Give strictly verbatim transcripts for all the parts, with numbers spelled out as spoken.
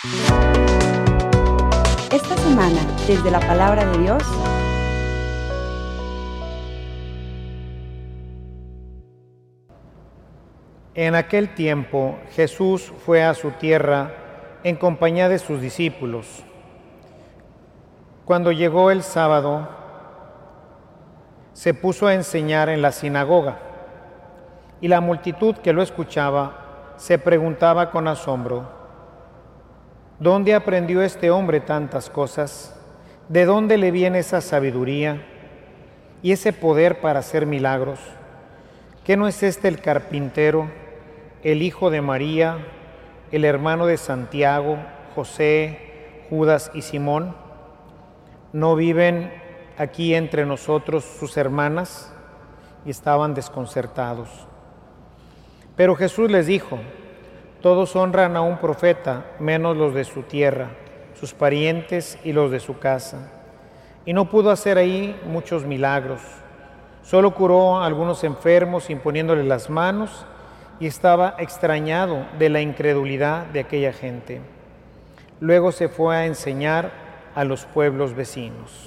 Esta semana, desde la Palabra de Dios, en aquel tiempo Jesús fue a su tierra en compañía de sus discípulos. Cuando llegó el sábado, se puso a enseñar en la sinagoga, y la multitud que lo escuchaba se preguntaba con asombro: ¿dónde aprendió este hombre tantas cosas? ¿De dónde le viene esa sabiduría y ese poder para hacer milagros? ¿Qué no es este el carpintero, el hijo de María, el hermano de Santiago, José, Judas y Simón? ¿No viven aquí entre nosotros sus hermanas? Y estaban desconcertados. Pero Jesús les dijo: todos honran a un profeta, menos los de su tierra, sus parientes y los de su casa. Y no pudo hacer ahí muchos milagros. Solo curó a algunos enfermos imponiéndoles las manos, y estaba extrañado de la incredulidad de aquella gente. Luego se fue a enseñar a los pueblos vecinos.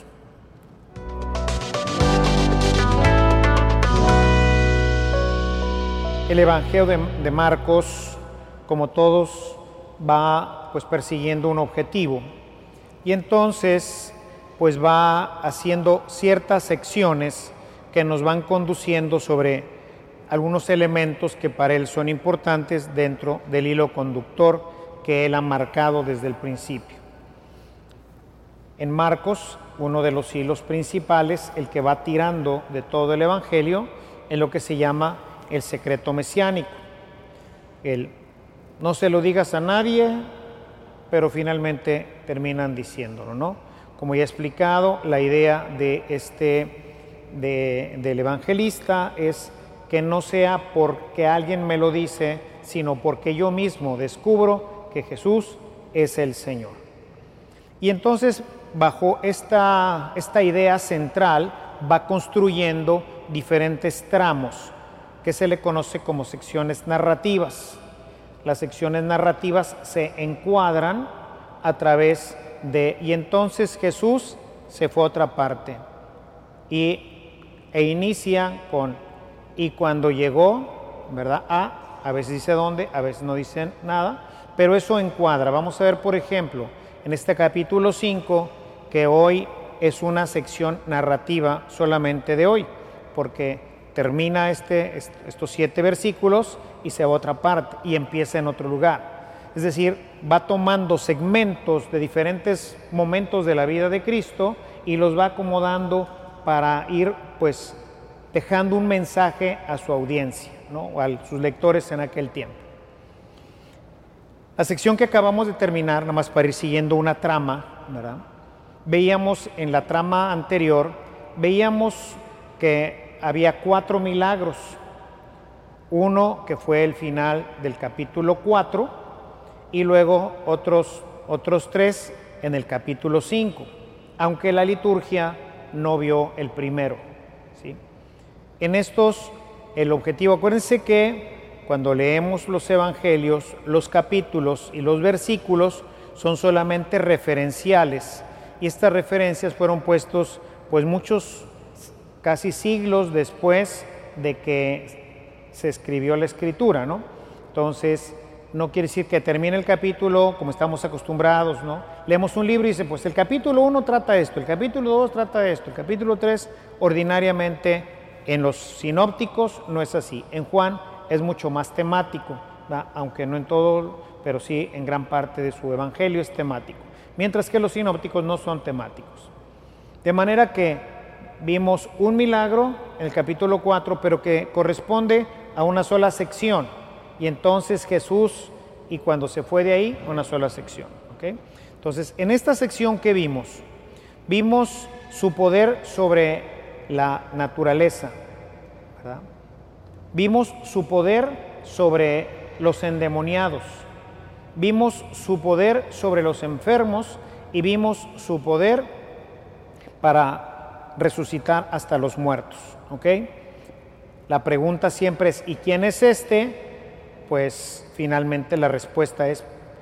El Evangelio de, de Marcos, como todos, va pues persiguiendo un objetivo, y entonces pues va haciendo ciertas secciones que nos van conduciendo sobre algunos elementos que para él son importantes dentro del hilo conductor que él ha marcado desde el principio. En Marcos, uno de los hilos principales, el que va tirando de todo el Evangelio, es lo que se llama el secreto mesiánico. El no se lo digas a nadie, pero finalmente terminan diciéndolo, ¿no? Como ya he explicado, la idea de este, de, del evangelista es que no sea porque alguien me lo dice, sino porque yo mismo descubro que Jesús es el Señor. Y entonces, bajo esta, esta idea central, va construyendo diferentes tramos, que se le conoce como secciones narrativas. Las secciones narrativas se encuadran a través de, y entonces Jesús se fue a otra parte, y, e inicia con, y cuando llegó, ¿verdad? A, a veces dice dónde, a veces no dice nada, pero eso encuadra. Vamos a ver, por ejemplo, en este capítulo cinco, que hoy es una sección narrativa solamente de hoy, porque termina este, estos siete versículos y se va a otra parte y empieza en otro lugar. Es decir, va tomando segmentos de diferentes momentos de la vida de Cristo y los va acomodando para ir pues dejando un mensaje a su audiencia, ¿no? O a sus lectores en aquel tiempo. La sección que acabamos de terminar, nada más para ir siguiendo una trama, ¿verdad? Veíamos en la trama anterior, veíamos que había cuatro milagros. Uno que fue el final del capítulo cuatro y luego otros, otros tres en el capítulo cinco, aunque la liturgia no vio el primero, ¿sí? En estos, el objetivo, acuérdense que cuando leemos los evangelios, los capítulos y los versículos son solamente referenciales, y estas referencias fueron puestos pues muchos casi siglos después de que se escribió la escritura, ¿no? Entonces, no quiere decir que termine el capítulo como estamos acostumbrados, ¿no? Leemos un libro y dice, pues el capítulo uno trata esto, el capítulo dos trata esto, el capítulo tres, ordinariamente en los sinópticos no es así. En Juan es mucho más temático, ¿verdad? Aunque no en todo, pero sí en gran parte de su evangelio es temático, mientras que los sinópticos no son temáticos. De manera que vimos un milagro en el capítulo cuatro, pero que corresponde a una sola sección. Y entonces Jesús, y cuando se fue de ahí, una sola sección. ¿Okay? Entonces, en esta sección que vimos, vimos su poder sobre la naturaleza, ¿verdad? Vimos su poder sobre los endemoniados, vimos su poder sobre los enfermos y vimos su poder para resucitar hasta los muertos, ¿ok? La pregunta siempre es, ¿y quién es este? Pues finalmente la respuesta es,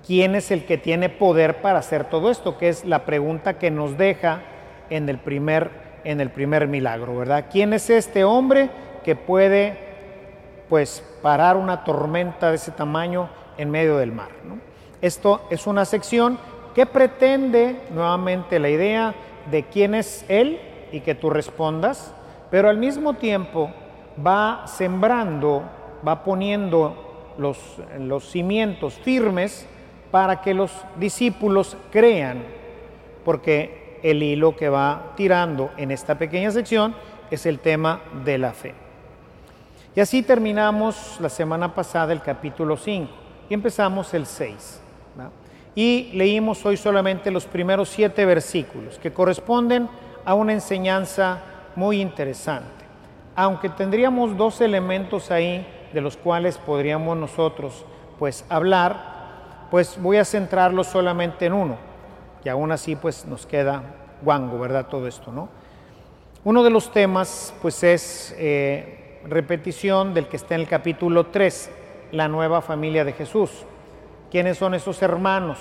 ¿quién es el que tiene poder para hacer todo esto? Que es la pregunta que nos deja en el primer, en el primer milagro, ¿verdad? ¿Quién es este hombre que puede, pues, parar una tormenta de ese tamaño en medio del mar, ¿no? Esto es una sección que pretende nuevamente la idea de quién es Él y que tú respondas, pero al mismo tiempo va sembrando, va poniendo los, los cimientos firmes para que los discípulos crean, porque el hilo que va tirando en esta pequeña sección es el tema de la fe. Y así terminamos la semana pasada el capítulo cinco y empezamos el seis, ¿verdad? Y leímos hoy solamente los primeros siete versículos que corresponden a una enseñanza muy interesante. Aunque tendríamos dos elementos ahí de los cuales podríamos nosotros pues hablar, pues voy a centrarlos solamente en uno. Y aún así pues nos queda guango, ¿verdad? Todo esto, ¿no? Uno de los temas pues es eh, repetición del que está en el capítulo tres, la nueva familia de Jesús. ¿Quiénes son esos hermanos?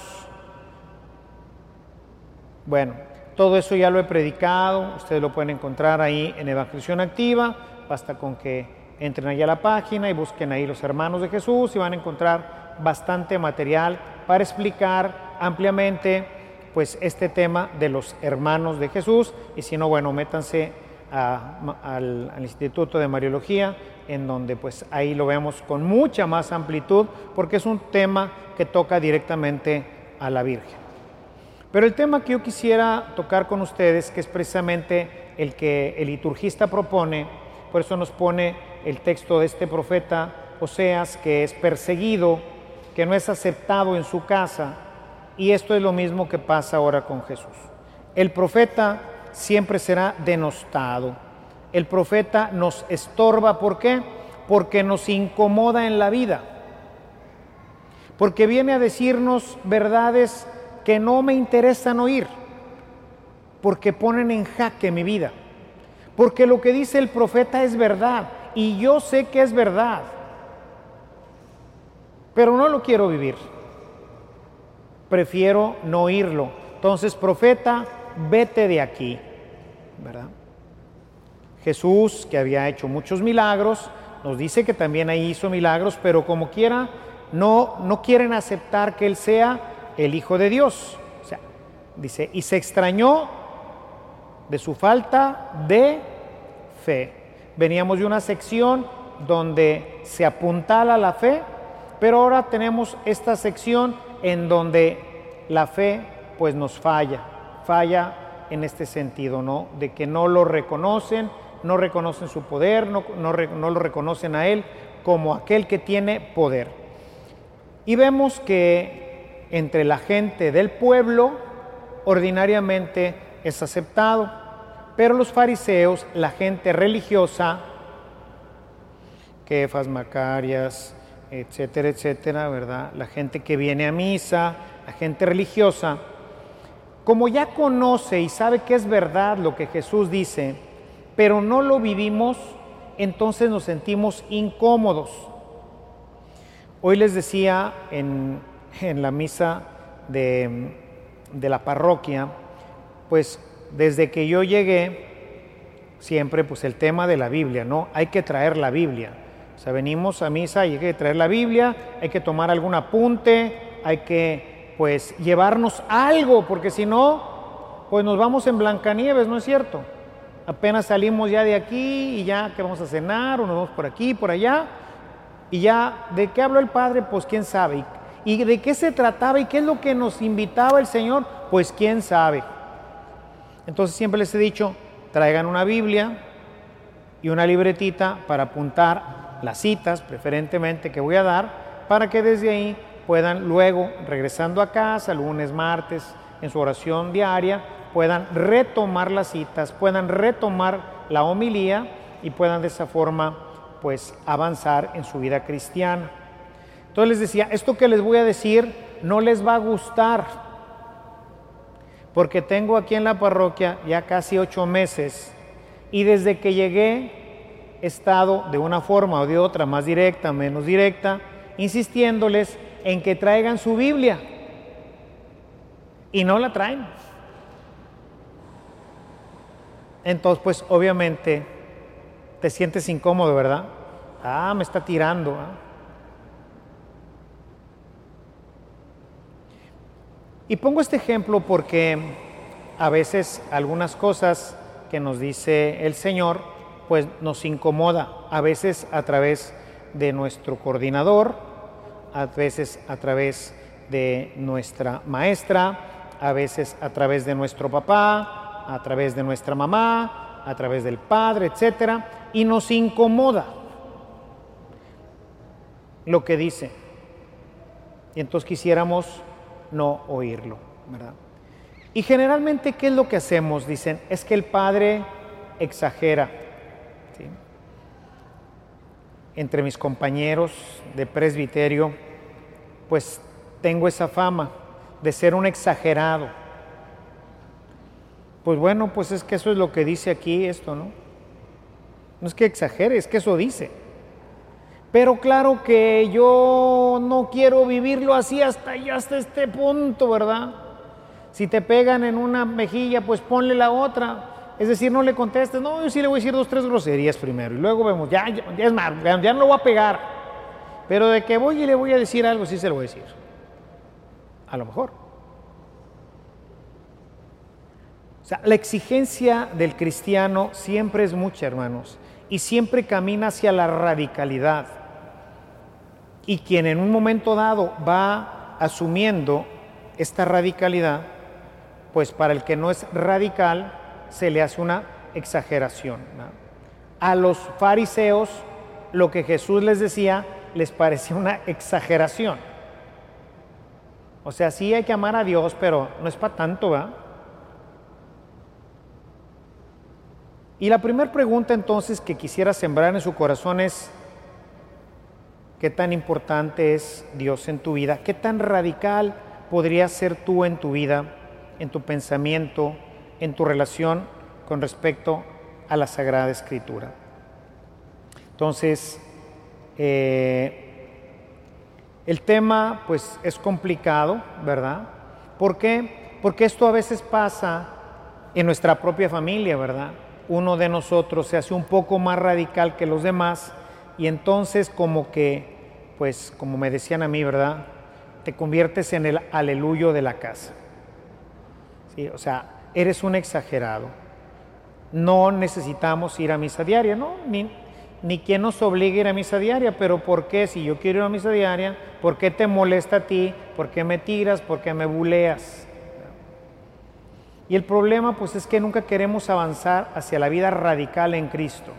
Bueno, todo eso ya lo he predicado, ustedes lo pueden encontrar ahí en Evangelización Activa, basta con que entren allá a la página y busquen ahí los hermanos de Jesús y van a encontrar bastante material para explicar ampliamente pues este tema de los hermanos de Jesús, y si no, bueno, métanse a, al, al Instituto de Mariología, en donde pues ahí lo vemos con mucha más amplitud, porque es un tema que toca directamente a la Virgen. Pero el tema que yo quisiera tocar con ustedes, que es precisamente el que el liturgista propone, por eso nos pone el texto de este profeta Oseas, que es perseguido, que no es aceptado en su casa, y esto es lo mismo que pasa ahora con Jesús. El profeta siempre será denostado. El profeta nos estorba, ¿por qué? Porque nos incomoda en la vida, porque viene a decirnos verdades que no me interesan oír, porque ponen en jaque mi vida, porque lo que dice el profeta es verdad, y yo sé que es verdad, pero no lo quiero vivir, prefiero no oírlo. Entonces, profeta, vete de aquí, ¿verdad? Jesús, que había hecho muchos milagros, nos dice que también ahí hizo milagros, pero como quiera, no, no quieren aceptar que Él sea el Hijo de Dios. O sea, dice, y se extrañó de su falta de fe. Veníamos de una sección donde se apuntala la fe, pero ahora tenemos esta sección en donde la fe pues nos falla, falla en este sentido, ¿no? De que no lo reconocen, no reconocen su poder, no, no, no lo reconocen a Él como aquel que tiene poder. Y vemos que entre la gente del pueblo ordinariamente es aceptado, pero los fariseos, la gente religiosa, Kefas, Macarias, etcétera, etcétera, ¿verdad? La gente que viene a misa, la gente religiosa, como ya conoce y sabe que es verdad lo que Jesús dice, pero no lo vivimos, entonces nos sentimos incómodos. Hoy les decía en, en la misa de, de la parroquia, pues desde que yo llegué, siempre pues el tema de la Biblia, ¿no? Hay que traer la Biblia. O sea, venimos a misa y hay que traer la Biblia, hay que tomar algún apunte, hay que pues llevarnos algo, porque si no, pues nos vamos en Blancanieves, ¿no es cierto? Apenas salimos ya de aquí y ya que vamos a cenar, o nos vamos por aquí, por allá, y ya, ¿de qué habló el Padre? Pues quién sabe. ¿Y de qué se trataba y qué es lo que nos invitaba el Señor? Pues quién sabe. Entonces siempre les he dicho, traigan una Biblia y una libretita para apuntar las citas, preferentemente, que voy a dar, para que desde ahí puedan luego, regresando a casa, lunes, martes, en su oración diaria, puedan retomar las citas, puedan retomar la homilía y puedan de esa forma pues avanzar en su vida cristiana. Entonces les decía, esto que les voy a decir no les va a gustar, porque tengo aquí en la parroquia ya casi ocho meses y desde que llegué he estado de una forma o de otra, más directa, menos directa, insistiéndoles en que traigan su Biblia, y no la traen. Entonces, pues obviamente te sientes incómodo, ¿verdad? Ah, me está tirando. ¿eh? Y pongo este ejemplo porque a veces algunas cosas que nos dice el Señor, pues nos incomoda, a veces a través de nuestro coordinador, a veces a través de nuestra maestra, a veces a través de nuestro papá, a través de nuestra mamá, a través del padre, etcétera, y nos incomoda lo que dice. Y entonces quisiéramos no oírlo, ¿verdad? Y generalmente, ¿qué es lo que hacemos? Dicen, es que el padre exagera. ¿Sí? Entre mis compañeros de presbiterio, pues tengo esa fama de ser un exagerado. Pues bueno, pues es que eso es lo que dice aquí esto, ¿no? No es que exagere, es que eso dice. Pero claro que yo no quiero vivirlo así hasta, hasta este punto, ¿verdad? Si te pegan en una mejilla, pues ponle la otra. Es decir, no le contestes, no, yo sí le voy a decir dos, tres groserías primero. Y luego vemos, ya, ya, ya es más, ya, ya no lo voy a pegar. Pero de que voy y le voy a decir algo, sí se lo voy a decir. A lo mejor. O sea, la exigencia del cristiano siempre es mucha, hermanos. Y siempre camina hacia la radicalidad. Y quien en un momento dado va asumiendo esta radicalidad, pues para el que no es radical se le hace una exageración, ¿no? A los fariseos lo que Jesús les decía les parecía una exageración. O sea, sí hay que amar a Dios, pero no es para tanto, ¿verdad? Y la primera pregunta entonces que quisiera sembrar en su corazón es, ¿qué tan importante es Dios en tu vida? ¿Qué tan radical podrías ser tú en tu vida, en tu pensamiento, en tu relación con respecto a la Sagrada Escritura? Entonces, eh, el tema pues es complicado, ¿verdad? ¿Por qué? Porque esto a veces pasa en nuestra propia familia, ¿verdad? Uno de nosotros se hace un poco más radical que los demás y entonces como que, pues como me decían a mí, ¿verdad? Te conviertes en el aleluyo de la casa. ¿Sí? O sea, eres un exagerado. No necesitamos ir a misa diaria, ¿no? Ni, ni quien nos obligue a ir a misa diaria, pero ¿por qué? Si yo quiero ir a misa diaria, ¿por qué te molesta a ti? ¿Por qué me tiras? ¿Por qué me buleas? Y el problema pues es que nunca queremos avanzar hacia la vida radical en Cristo.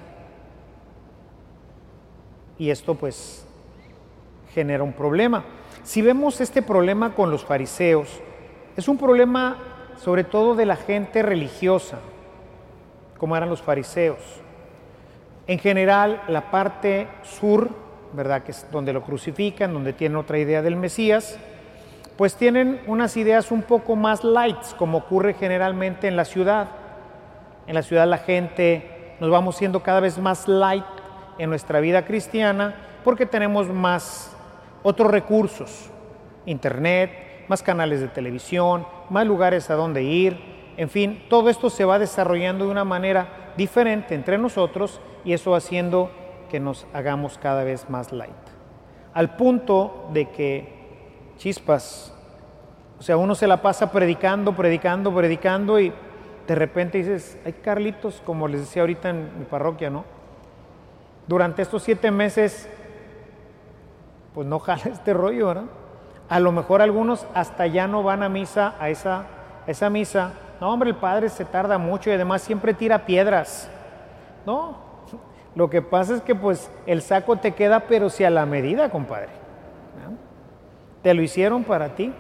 Y esto pues genera un problema. Si vemos este problema con los fariseos, es un problema sobre todo de la gente religiosa, como eran los fariseos. En general, la parte sur, ¿verdad?, que es donde lo crucifican, donde tienen otra idea del Mesías, pues tienen unas ideas un poco más light, como ocurre generalmente en la ciudad. En la ciudad la gente nos vamos siendo cada vez más light en nuestra vida cristiana porque tenemos más otros recursos, internet, más canales de televisión, más lugares a donde ir, en fin, todo esto se va desarrollando de una manera diferente entre nosotros y eso haciendo que nos hagamos cada vez más light. Al punto de que chispas, o sea, uno se la pasa predicando, predicando, predicando y de repente dices, ay Carlitos, como les decía ahorita en mi parroquia, ¿no? Durante estos siete meses, pues no jala este rollo, ¿verdad? A lo mejor algunos hasta ya no van a misa, a esa, a esa misa. No, hombre, el padre se tarda mucho y además siempre tira piedras. No, lo que pasa es que pues el saco te queda, pero si a la medida, compadre. ¿No? Te lo hicieron para ti.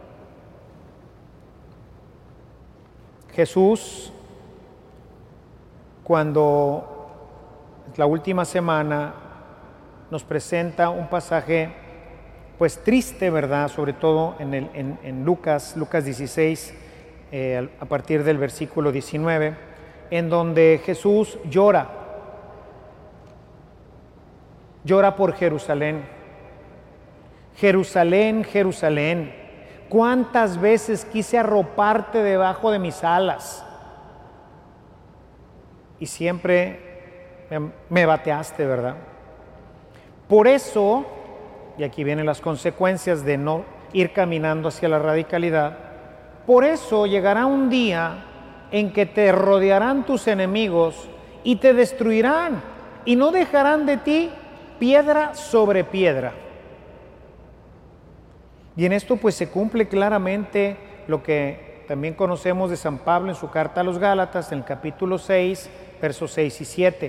Jesús, cuando la última semana nos presenta un pasaje pues triste, ¿verdad? Sobre todo en, el, en, en Lucas, Lucas dieciséis, eh, a partir del versículo diecinueve, en donde Jesús llora, llora por Jerusalén. Jerusalén, Jerusalén, ¿Cuántas veces quise arroparte debajo de mis alas? Y siempre me, me bateaste, ¿verdad? Por eso, y aquí vienen las consecuencias de no ir caminando hacia la radicalidad, por eso llegará un día en que te rodearán tus enemigos y te destruirán y no dejarán de ti piedra sobre piedra. Y en esto pues se cumple claramente lo que también conocemos de San Pablo en su carta a los Gálatas, en el capítulo seis, versos seis y siete.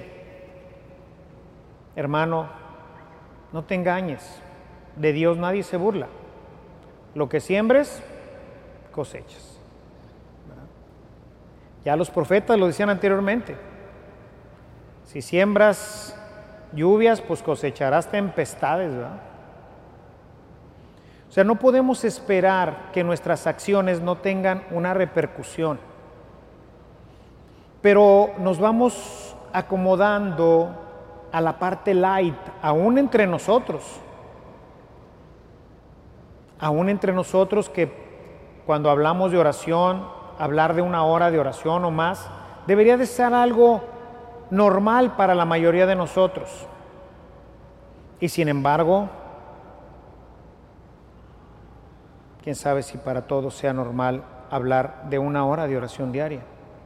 Hermano, no te engañes, de Dios nadie se burla. Lo que siembres, cosechas. ¿Verdad? Ya los profetas lo decían anteriormente. Si siembras lluvias, pues cosecharás tempestades, ¿verdad? O sea, no podemos esperar que nuestras acciones no tengan una repercusión, pero nos vamos acomodando a la parte light, aún entre nosotros, aún entre nosotros que cuando hablamos de oración, hablar de una hora de oración o más, debería de ser algo normal para la mayoría de nosotros. Y sin embargo, quién sabe si para todos sea normal hablar de una hora de oración diaria.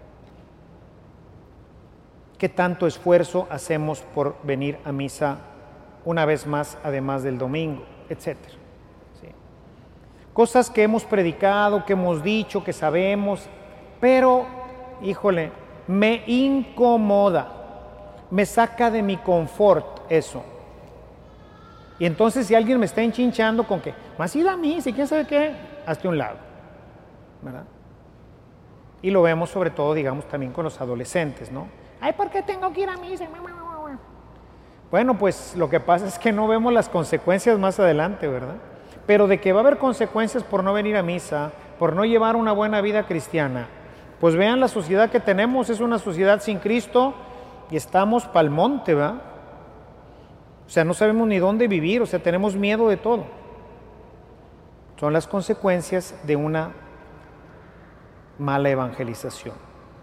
¿Qué tanto esfuerzo hacemos por venir a misa una vez más, además del domingo, etcétera? ¿Sí? Cosas que hemos predicado, que hemos dicho, que sabemos, pero, híjole, me incomoda, me saca de mi confort eso. Y entonces si alguien me está enchinchando con que, más ir a misa y quién sabe qué, hazte un lado, ¿verdad? Y lo vemos sobre todo, digamos, también con los adolescentes, ¿no? Ay, ¿por qué tengo que ir a misa? Bueno, pues lo que pasa es que no vemos las consecuencias más adelante, ¿verdad? Pero de que va a haber consecuencias por no venir a misa, por no llevar una buena vida cristiana, pues vean la sociedad que tenemos, es una sociedad sin Cristo y estamos pa'l monte, ¿verdad? O sea, no sabemos ni dónde vivir, o sea, tenemos miedo de todo. Son las consecuencias de una mala evangelización.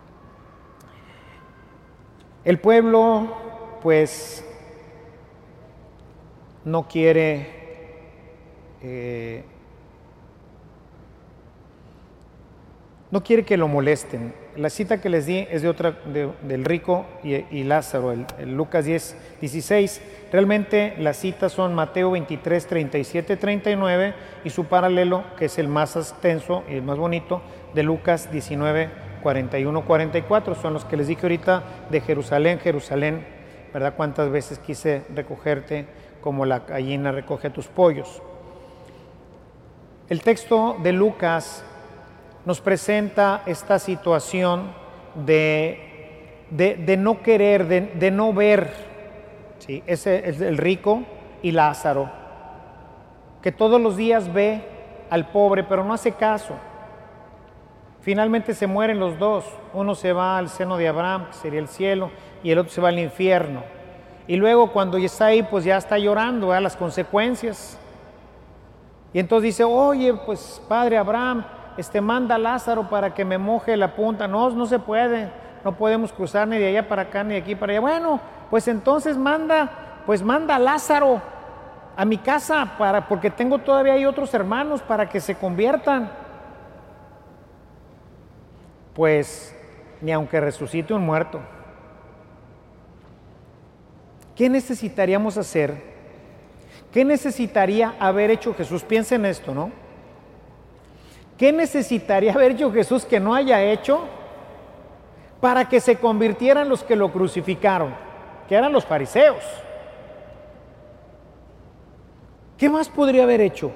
El pueblo, pues, no quiere eh, no quiere que lo molesten. La cita que les di es de otra, de, del rico y, y Lázaro, el, el Lucas diez, dieciséis. Realmente las citas son Mateo veintitrés, treinta y siete, treinta y nueve y su paralelo, que es el más extenso y el más bonito, de Lucas diecinueve, cuarenta y uno, cuarenta y cuatro. Son los que les dije ahorita de Jerusalén, Jerusalén, ¿verdad? Cuántas veces quise recogerte como la gallina recoge a tus pollos. El texto de Lucas nos presenta esta situación de, de, de no querer, de, de no ver, ¿sí? Ese es el rico y Lázaro, que todos los días ve al pobre, pero no hace caso. Finalmente se mueren los dos, uno se va al seno de Abraham, que sería el cielo, y el otro se va al infierno. Y luego cuando ya está ahí, pues ya está llorando, ¿verdad? Las consecuencias. Y entonces dice, oye, pues padre Abraham, Este, manda a Lázaro para que me moje la punta. No, no se puede, no podemos cruzar ni de allá para acá ni de aquí para allá. Bueno, pues entonces manda, pues manda a Lázaro a mi casa, para, porque tengo todavía ahí otros hermanos para que se conviertan. Pues ni aunque resucite un muerto. ¿Qué necesitaríamos hacer? ¿Qué necesitaría haber hecho Jesús? Piensen en esto, ¿no? ¿Qué necesitaría haber hecho Jesús que no haya hecho para que se convirtieran los que lo crucificaron, que eran los fariseos? ¿Qué más podría haber hecho?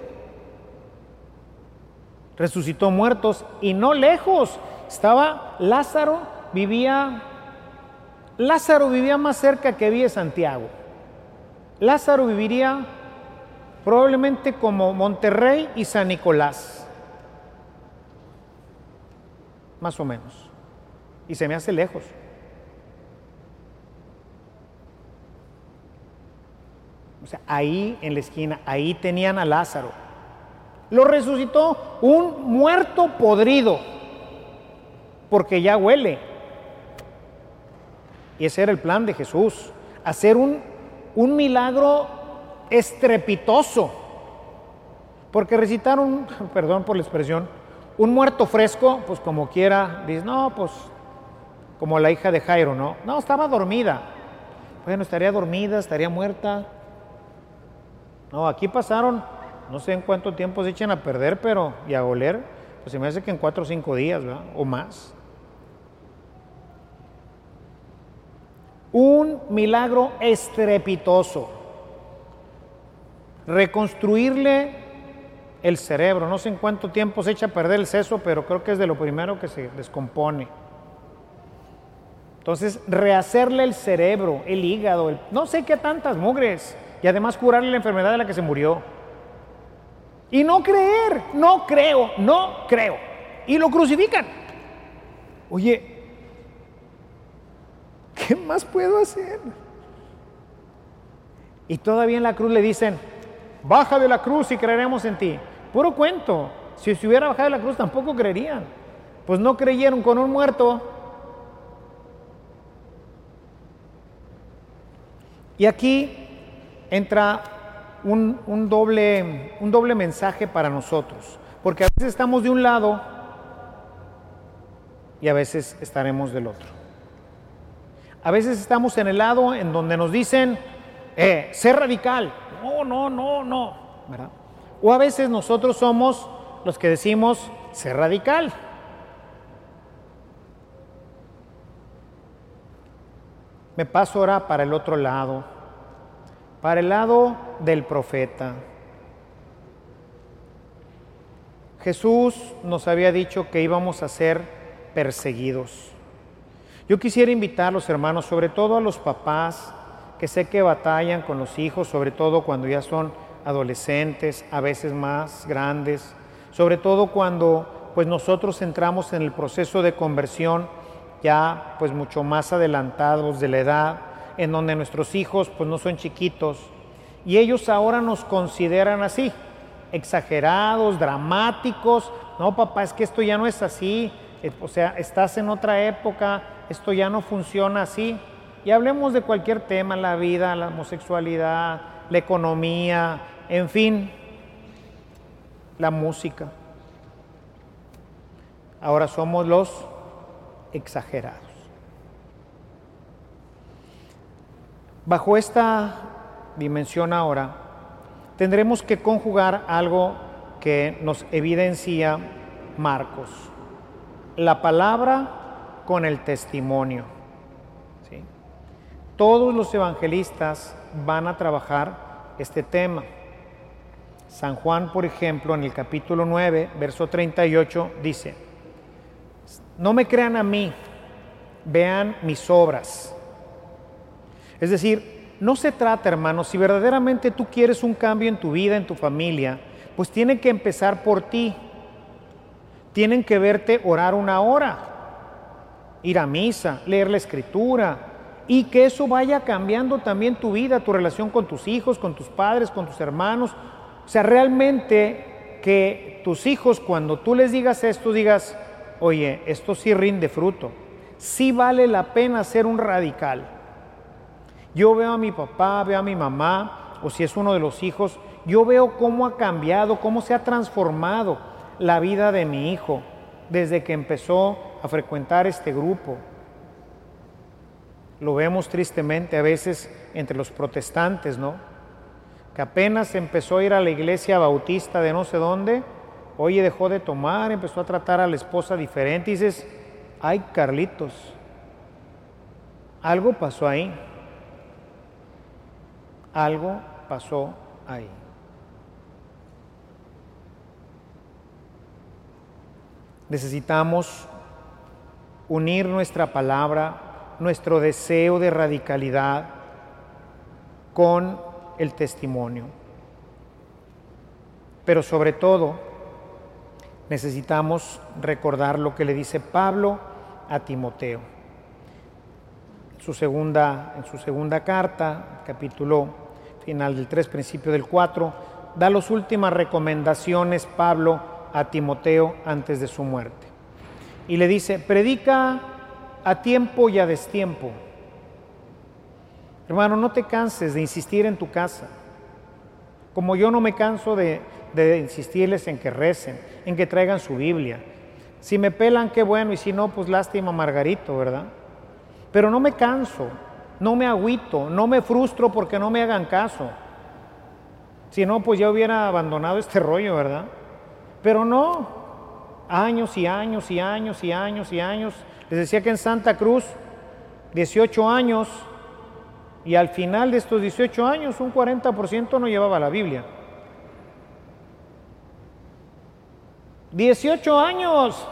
Resucitó muertos y no lejos. Estaba Lázaro, vivía, Lázaro vivía más cerca que Villa Santiago. Lázaro viviría probablemente como Monterrey y San Nicolás. Más o menos, y se me hace lejos. O sea, ahí en la esquina, ahí tenían a Lázaro, Lo resucitó un muerto podrido, porque ya huele. Y ese era el plan de Jesús, hacer un, un milagro estrepitoso. Porque recitar un, perdón por la expresión, un muerto fresco, pues como quiera, dices, no, pues como la hija de Jairo, ¿no? No, estaba dormida. Bueno, estaría dormida, estaría muerta. No, aquí pasaron, no sé en cuánto tiempo se echan a perder, pero, y a oler, pues se me hace que en cuatro o cinco días, ¿verdad? O más. Un milagro estrepitoso. Reconstruirle el cerebro, no sé en cuánto tiempo se echa a perder el seso, pero creo que es de lo primero que se descompone. Entonces, rehacerle el cerebro, el hígado, el, no sé qué tantas mugres, y además curarle la enfermedad de la que se murió. Y no creer, no creo, no creo. Y lo crucifican. Oye, ¿qué más puedo hacer? Y todavía en la cruz le dicen, baja de la cruz y creeremos en ti. Puro cuento. Si se hubiera bajado de la cruz tampoco creerían. Pues no creyeron con un muerto. Y aquí entra un, un, doble, un doble mensaje para nosotros. Porque a veces estamos de un lado y a veces estaremos del otro. A veces estamos en el lado en donde nos dicen, eh, sé radical. No, no, no, no. ¿Verdad? O a veces nosotros somos los que decimos, sé radical. Me paso ahora para el otro lado, para el lado del profeta. Jesús nos había dicho que íbamos a ser perseguidos. Yo quisiera invitar a los hermanos, sobre todo a los papás, que sé que batallan con los hijos, sobre todo cuando ya son adolescentes, a veces más grandes, sobre todo cuando pues nosotros entramos en el proceso de conversión ya pues mucho más adelantados de la edad, en donde nuestros hijos pues no son chiquitos y ellos ahora nos consideran así, exagerados, dramáticos. No, papá, es que esto ya no es así, o sea, estás en otra época, esto ya no funciona así. Y hablemos de cualquier tema, la vida, la homosexualidad, la economía, en fin, la música. Ahora somos los exagerados. Bajo esta dimensión ahora, tendremos que conjugar algo que nos evidencia Marcos, la palabra con el testimonio. ¿Sí? Todos los evangelistas van a trabajar este tema. San Juan, por ejemplo, en el capítulo nueve, verso treinta y ocho, dice, no me crean a mí, vean mis obras. Es decir, no se trata, hermanos, si verdaderamente tú quieres un cambio en tu vida, en tu familia, pues tiene que empezar por ti. Tienen que verte orar una hora, ir a misa, leer la escritura, y que eso vaya cambiando también tu vida, tu relación con tus hijos, con tus padres, con tus hermanos. O sea, realmente que tus hijos, cuando tú les digas esto, digas, oye, esto sí rinde fruto, sí vale la pena ser un radical. Yo veo a mi papá, veo a mi mamá, o si es uno de los hijos, yo veo cómo ha cambiado, cómo se ha transformado la vida de mi hijo desde que empezó a frecuentar este grupo. Lo vemos tristemente a veces entre los protestantes, ¿no? Que apenas empezó a ir a la iglesia bautista de no sé dónde, oye, dejó de tomar, empezó a tratar a la esposa diferente y dices, ay, Carlitos, algo pasó ahí. Algo pasó ahí. Necesitamos unir nuestra palabra, nuestro deseo de radicalidad con el testimonio. Pero sobre todo, necesitamos recordar lo que le dice Pablo a Timoteo. Su segunda, en su segunda carta, capítulo final del tres, principio del cuatro, da las últimas recomendaciones Pablo a Timoteo antes de su muerte. Y le dice, predica a tiempo y a destiempo. Hermano, no te canses de insistir en tu casa. Como yo no me canso de, de insistirles en que recen, en que traigan su Biblia. Si me pelan, qué bueno, y si no, pues lástima Margarito, ¿verdad? Pero no me canso, no me agüito, no me frustro porque no me hagan caso. Si no, pues ya hubiera abandonado este rollo, ¿verdad? Pero no, años y años y años y años y años. Les decía que en Santa Cruz, dieciocho años, y al final de estos dieciocho años, un cuarenta por ciento no llevaba la Biblia. dieciocho años.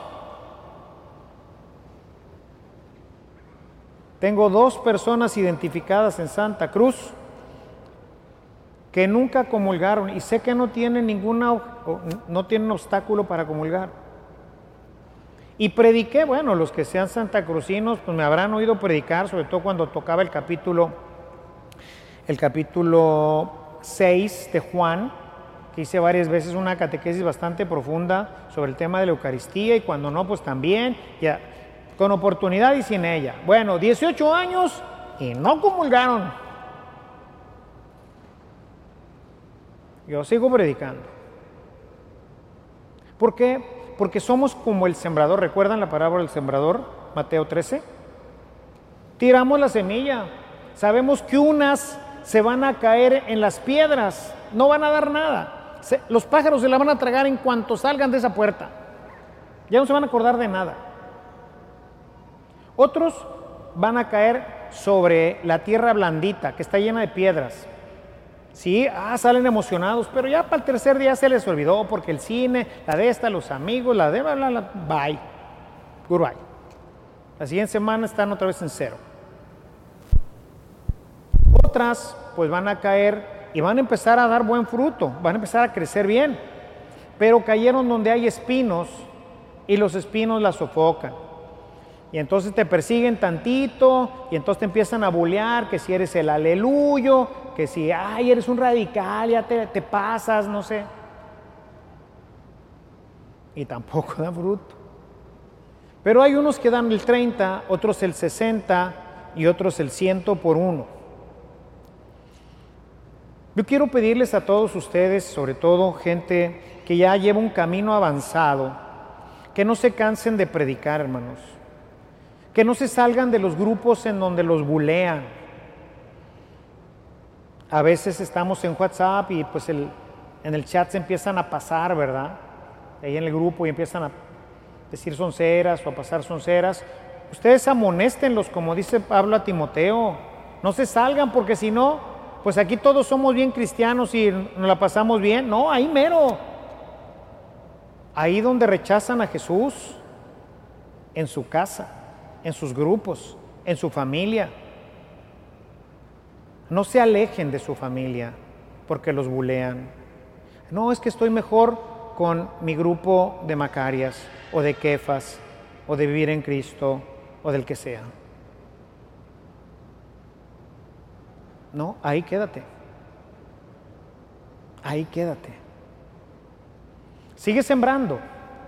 Tengo dos personas identificadas en Santa Cruz que nunca comulgaron y sé que no tienen ninguna, no tienen obstáculo para comulgar. Y prediqué, bueno, los que sean santacrucinos, pues me habrán oído predicar, sobre todo cuando tocaba el capítulo, el capítulo seis de Juan, que hice varias veces una catequesis bastante profunda sobre el tema de la Eucaristía, y cuando no, pues también, ya, con oportunidad y sin ella. Bueno, dieciocho años y no comulgaron. Yo sigo predicando. ¿Por qué? Porque somos como el sembrador. ¿Recuerdan la parábola del sembrador? Mateo trece. Tiramos la semilla. Sabemos que unas se van a caer en las piedras. No van a dar nada. Se, los pájaros se la van a tragar en cuanto salgan de esa puerta. Ya no se van a acordar de nada. Otros van a caer sobre la tierra blandita, que está llena de piedras. Sí, ah, salen emocionados, pero ya para el tercer día se les olvidó, porque el cine, la de esta, los amigos, la de bla, bla, bla, bye, goodbye. La siguiente semana están otra vez en cero. Otras, pues van a caer y van a empezar a dar buen fruto, van a empezar a crecer bien, pero cayeron donde hay espinos y los espinos las sofocan. Y entonces te persiguen tantito y entonces te empiezan a bulear que si eres el aleluyo, que si, ay, eres un radical, ya te, te pasas, no sé. Y tampoco da fruto. Pero hay unos que dan el treinta, otros el sesenta y otros el cien por uno. Yo quiero pedirles a todos ustedes, sobre todo gente que ya lleva un camino avanzado, que no se cansen de predicar, hermanos. Que no se salgan de los grupos en donde los bulean. A veces estamos en WhatsApp y pues el, en el chat se empiezan a pasar, ¿verdad? Ahí en el grupo y empiezan a decir sonceras o a pasar sonceras. Ustedes amonéstenlos, como dice Pablo a Timoteo. No se salgan, porque si no, pues aquí todos somos bien cristianos y nos la pasamos bien. No, ahí mero. Ahí donde rechazan a Jesús, en su casa, en sus grupos, en su familia. No se alejen de su familia porque los bulean. No, es que estoy mejor con mi grupo de Macarias o de Kefas o de Vivir en Cristo o del que sea. No, ahí quédate. Ahí quédate. Sigue sembrando.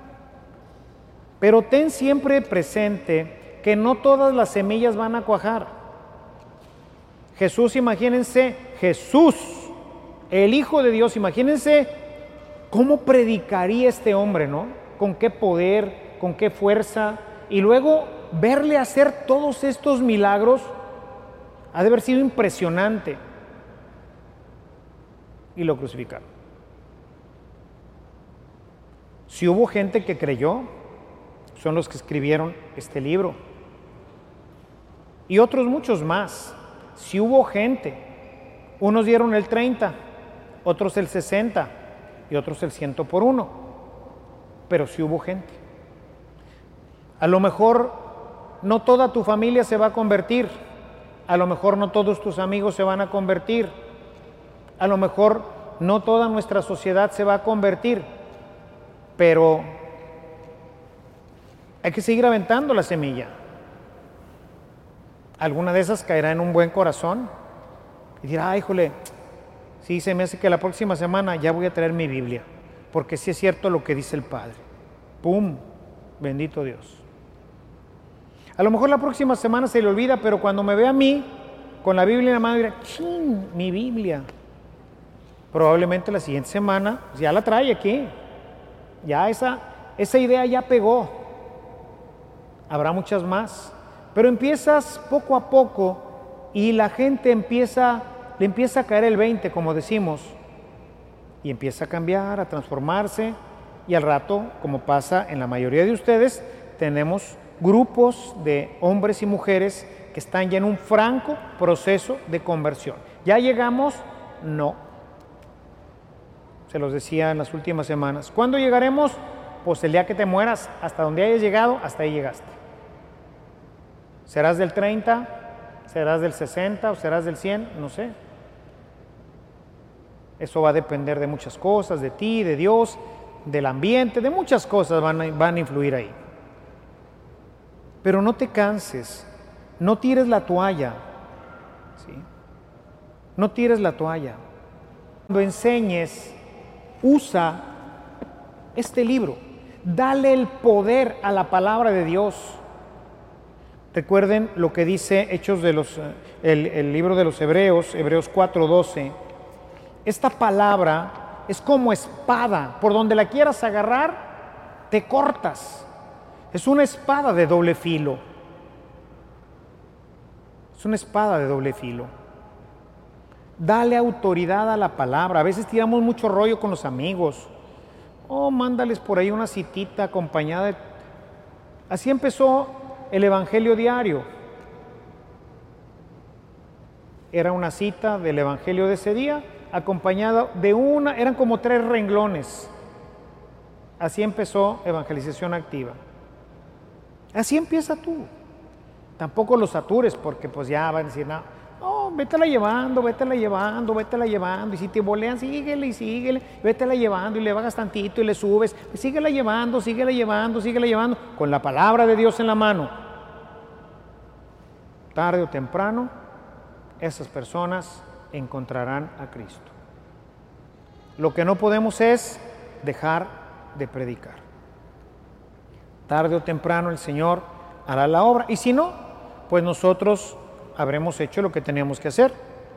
Pero ten siempre presente que no todas las semillas van a cuajar. Jesús, imagínense, Jesús, el Hijo de Dios, imagínense cómo predicaría este hombre, ¿no? Con qué poder, con qué fuerza, y luego verle hacer todos estos milagros, ha de haber sido impresionante. Y lo crucificaron. Si hubo gente que creyó, son los que escribieron este libro. Y otros muchos más. Si hubo gente, unos dieron el treinta, otros el sesenta y otros el cien por uno. Pero si hubo gente. A lo mejor no toda tu familia se va a convertir. A lo mejor no todos tus amigos se van a convertir. A lo mejor no toda nuestra sociedad se va a convertir. Pero hay que seguir aventando la semilla. Alguna de esas caerá en un buen corazón y dirá, ah, híjole, Sí, se me hace que la próxima semana ya voy a traer mi Biblia, porque sí es cierto lo que dice el Padre. ¡Pum! Bendito Dios. A lo mejor la próxima semana se le olvida, pero cuando me ve a mí con la Biblia en la mano dirá, ¡chin! Mi Biblia. Probablemente la siguiente semana ya la trae aquí. Ya esa, esa idea ya pegó. Habrá muchas más. Pero empiezas poco a poco y la gente empieza, le empieza a caer el veinte, como decimos, y empieza a cambiar, a transformarse, y al rato, como pasa en la mayoría de ustedes, tenemos grupos de hombres y mujeres que están ya en un franco proceso de conversión. ¿Ya llegamos? No. Se los decía en las últimas semanas. ¿Cuándo llegaremos? Pues el día que te mueras, hasta donde hayas llegado, hasta ahí llegaste. ¿Serás del treinta? ¿Serás del sesenta? ¿O serás del cien? No sé. Eso va a depender de muchas cosas, de ti, de Dios, del ambiente, de muchas cosas van a, van a influir ahí. Pero no te canses, no tires la toalla, ¿sí? No tires la toalla. Cuando enseñes, usa este libro, dale el poder a la palabra de Dios. Recuerden lo que dice Hechos de los, el, el libro de los Hebreos, Hebreos cuatro doce. Esta palabra es como espada, por donde la quieras agarrar, te cortas. Es una espada de doble filo. Es una espada de doble filo. Dale autoridad a la palabra. A veces tiramos mucho rollo con los amigos. Oh, mándales por ahí una citita acompañada de... Así empezó el Evangelio diario. Era una cita del Evangelio de ese día, acompañada de una, eran como tres renglones. Así empezó evangelización activa. Así empieza tú. Tampoco los satures, porque pues ya van a decir, no, no, vétela llevando, vétela llevando, vétela llevando, y si te bolean, síguele y síguele, vétela llevando y le bajas tantito y le subes, y síguela llevando, síguela llevando, síguela llevando, con la palabra de Dios en la mano. Tarde o temprano, esas personas encontrarán a Cristo. Lo que no podemos es dejar de predicar. Tarde o temprano el Señor hará la obra, y si no, pues nosotros habremos hecho lo que teníamos que hacer.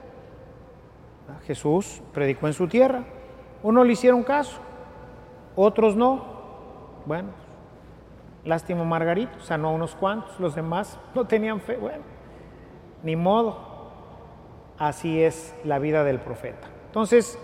Jesús predicó en su tierra, unos le hicieron caso, otros no. Bueno, lástima Margarito, sanó a unos cuantos, los demás no tenían fe. Bueno, ni modo, así es la vida del profeta. Entonces,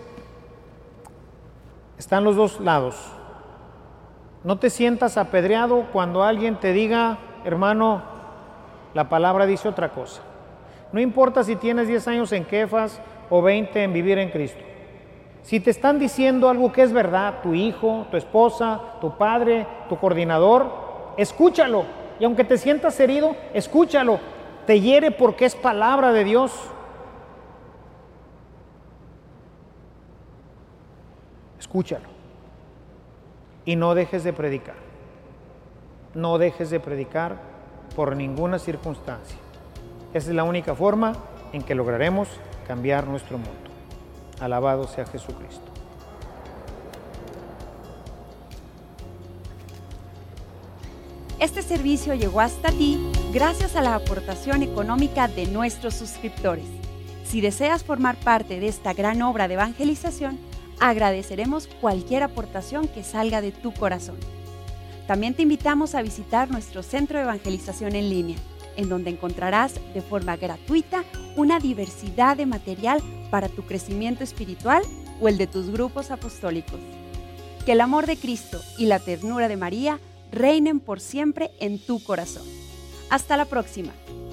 están los dos lados. No te sientas apedreado cuando alguien te diga, hermano, la palabra dice otra cosa. No importa si tienes diez años en Kefas o veinte en vivir en Cristo. Si te están diciendo algo que es verdad, tu hijo, tu esposa, tu padre, tu coordinador, escúchalo. Y aunque te sientas herido, escúchalo. Te hiere porque es palabra de Dios. Escúchalo. Y no dejes de predicar. No dejes de predicar por ninguna circunstancia. Esa es la única forma en que lograremos cambiar nuestro mundo. Alabado sea Jesucristo. Este servicio llegó hasta ti gracias a la aportación económica de nuestros suscriptores. Si deseas formar parte de esta gran obra de evangelización, agradeceremos cualquier aportación que salga de tu corazón. También te invitamos a visitar nuestro centro de evangelización en línea, en donde encontrarás de forma gratuita una diversidad de material para tu crecimiento espiritual o el de tus grupos apostólicos. Que el amor de Cristo y la ternura de María reinen por siempre en tu corazón. Hasta la próxima.